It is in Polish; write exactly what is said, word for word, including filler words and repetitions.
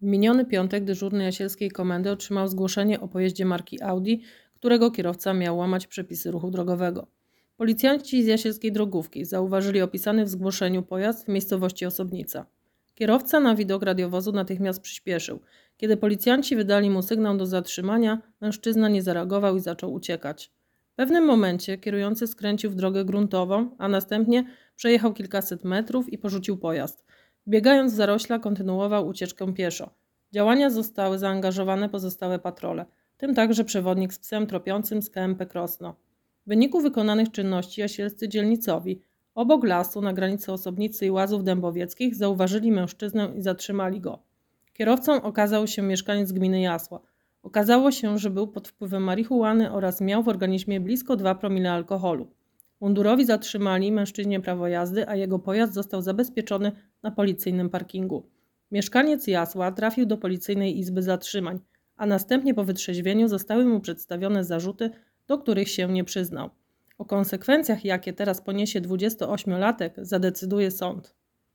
W miniony piątek dyżurny Jasielskiej Komendy otrzymał zgłoszenie o pojeździe marki Audi, którego kierowca miał łamać przepisy ruchu drogowego. Policjanci z Jasielskiej Drogówki zauważyli opisany w zgłoszeniu pojazd w miejscowości Osobnica. Kierowca na widok radiowozu natychmiast przyspieszył. Kiedy policjanci wydali mu sygnał do zatrzymania, mężczyzna nie zareagował i zaczął uciekać. W pewnym momencie kierujący skręcił w drogę gruntową, a następnie przejechał kilkaset metrów i porzucił pojazd. Biegając w zarośla, kontynuował ucieczkę pieszo. W działania zostały zaangażowane pozostałe patrole, w tym także przewodnik z psem tropiącym z K M P Krosno. W wyniku wykonanych czynności jasielscy dzielnicowi obok lasu na granicy Osobnicy i Łazów Dębowieckich zauważyli mężczyznę i zatrzymali go. Kierowcą okazał się mieszkaniec gminy Jasła. Okazało się, że był pod wpływem marihuany oraz miał w organizmie blisko dwa promile alkoholu. Mundurowi zatrzymali mężczyźnie prawo jazdy, a jego pojazd został zabezpieczony na policyjnym parkingu. Mieszkaniec Jasła trafił do policyjnej izby zatrzymań, a następnie po wytrzeźwieniu zostały mu przedstawione zarzuty, do których się nie przyznał. O konsekwencjach, jakie teraz poniesie dwudziestoośmiolatek, zadecyduje sąd.